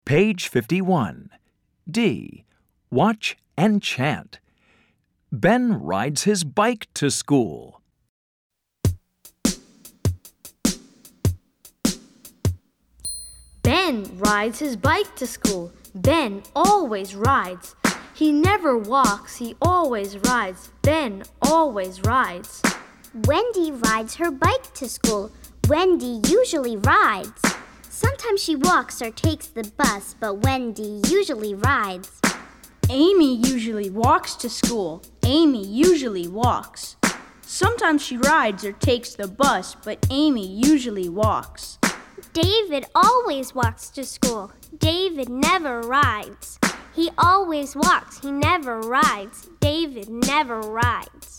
Page 51. D. Watch and chant. Ben rides his bike to school. Ben rides his bike to school. Ben always rides. He never walks, he always rides. Ben always rides. Wendy rides her bike to school. Wendy usually rides. Sometimes she walks or takes the bus, but Wendy usually rides. Amy usually walks to school. Amy usually walks. Sometimes she rides or takes the bus, but Amy usually walks. David always walks to school. David never rides. He always walks. He never rides. David never rides.